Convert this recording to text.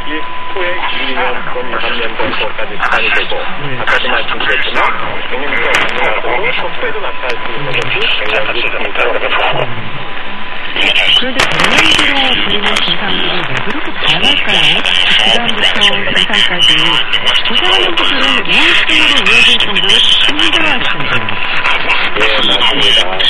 이 후에 2년 또는 3년 정도까지 시간이 되고 아까도 말씀드렸지만 경영과 운영하고 속도에도 나타날 수 있는 것이 굉장히 중요합니다. 그런데 갱년기로 보이는 증상이 왜 그렇게 다양할까요? 부담부터 증상까지 고생하는 분들은 우울증으로 이어질 정도로 힘들어하시던데요. 네, 맞습니다.